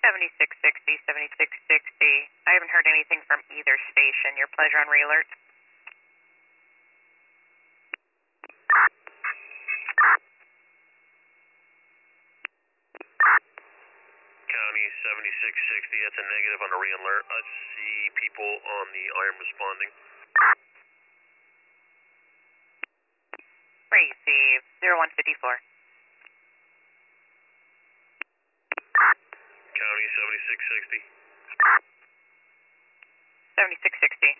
7660, 7660. I haven't heard anything from either station. Your pleasure on re-alert. County 7660, that's a negative on the re-alert. I see people on the IRM responding. Receive 0154. County 7660. 7660.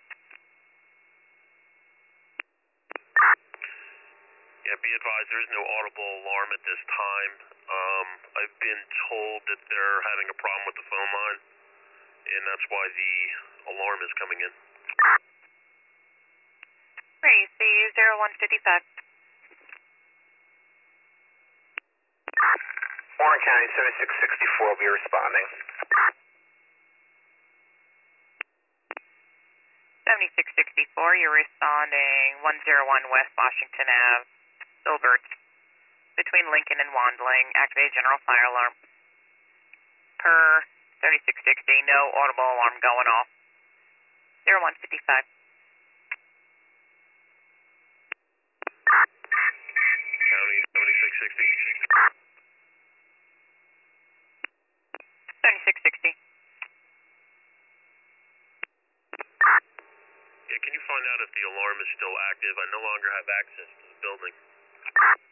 Yeah, be advised there is no audible alarm at this time. I've been told that they're having a problem with the phone line, and that's why the alarm is coming in. Receive 0155. Warren County 7664 will be responding. 7664, you're responding 101 West Washington Ave, Silbert, between Lincoln and Wandling, activated general fire alarm. Per 7660, no audible alarm going off. 0155. County 7660. 7660. Yeah, can you find out if the alarm is still active? I no longer have access to the building.